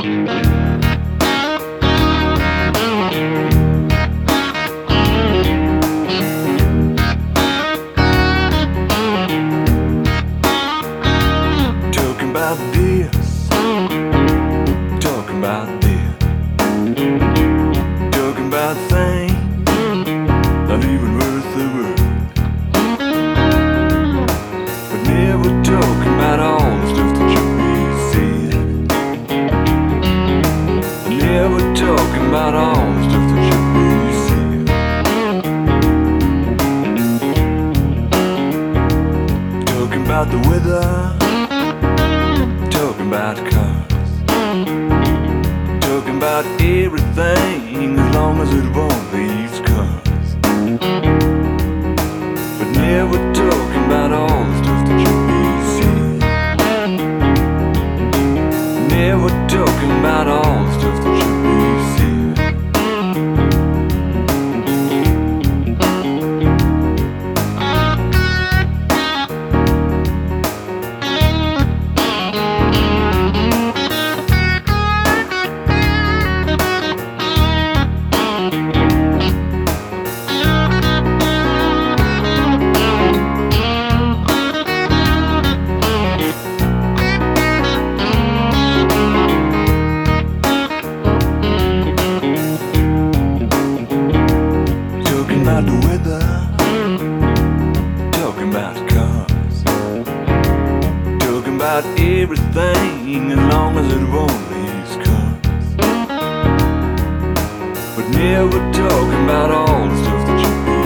Talking about this, talking about this, talking about things not even worth the word, but never talking about all the stuff that should be said. Never talking about all the stuff that should be said. Talking about the weather, talking about cars, talking about everything as long as it won't leave scars, but never talking about all the stuff that should be said. Never talking about all the stuff that should be about the weather, talking about cars, talking about everything as long as it won't leave scars, but never talking about all the stuff that should be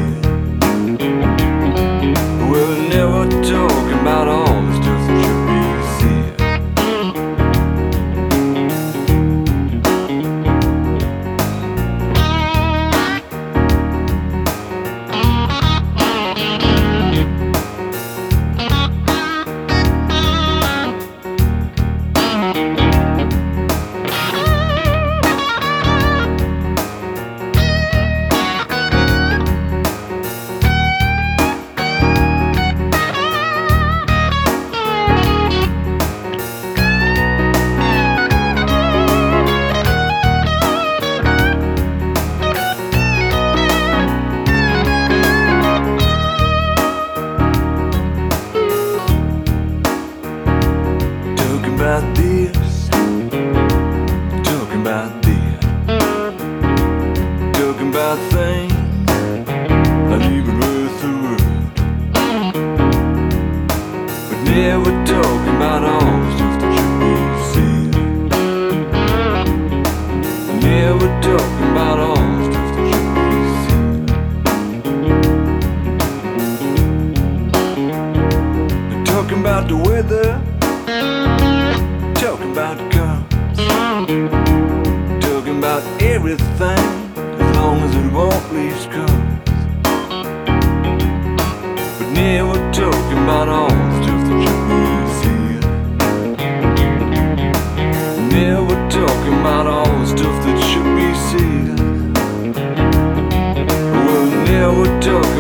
said. Well, never talking about all the stuff that should be said. About this, talking about this, talking about things not even worth the word, but never talking about all the stuff that should be said. Never talking about all the stuff that should be said. Talking about the weather, talking about cars, talking about everything as long as it won't leave scars, but never talking about all the stuff that should be said. Never talking about all the stuff that should be said. Well, never talking